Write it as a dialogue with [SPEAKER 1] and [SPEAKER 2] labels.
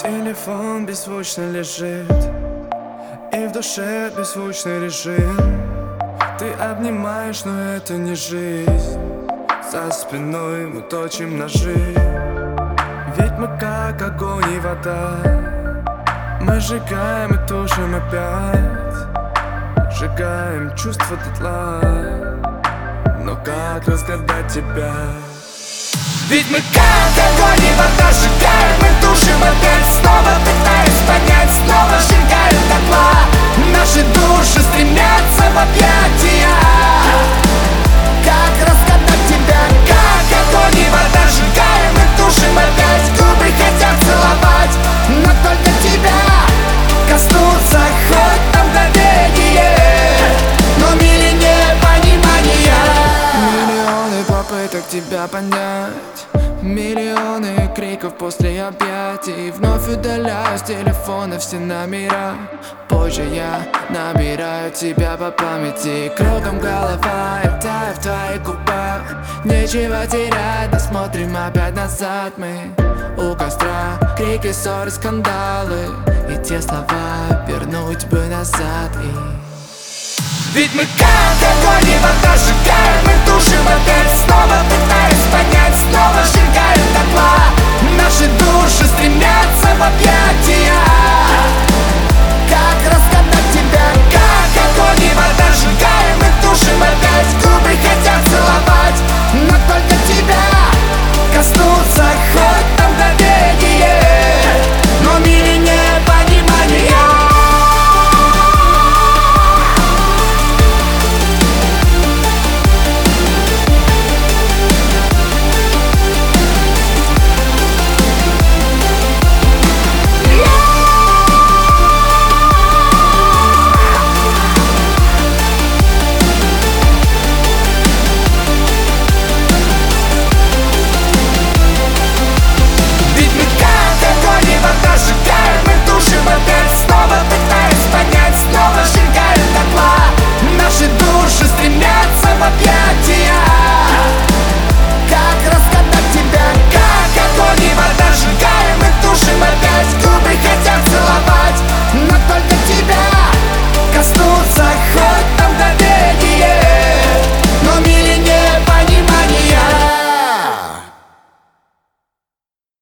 [SPEAKER 1] Телефон беззвучно лежит, и в душе беззвучный режим. Ты обнимаешь, но это не жизнь. За спиной мы точим ножи. Ведь мы как огонь и вода. Мы сжигаем и тушим опять. Сжигаем чувства дотла. Но как разгадать тебя? Ведь мы как огонь и вода. Сжигаем и тушим опять. Снова пытаюсь понять, снова сжигаем дотла. Наши души стремятся в объятия. Как разгадать тебя? Как огонь и вода. Сжигаем и тушим опять. Губы хотят целовать, но только тебя коснуться хоть на мгновение. Но мили непонимания. Миллионы попыток тебя понять, миллионы криков после объятий. Вновь удаляю с телефона все номера. Позже я набираю тебя по памяти. Кругом голова, я таю в твоих губах. Нечего терять, но смотрим опять назад. Мы у костра, крики, ссоры, скандалы. И те слова вернуть бы назад. Ведь мы как огонь и вода. Сжигаем и тушим опять. Снова пытаемся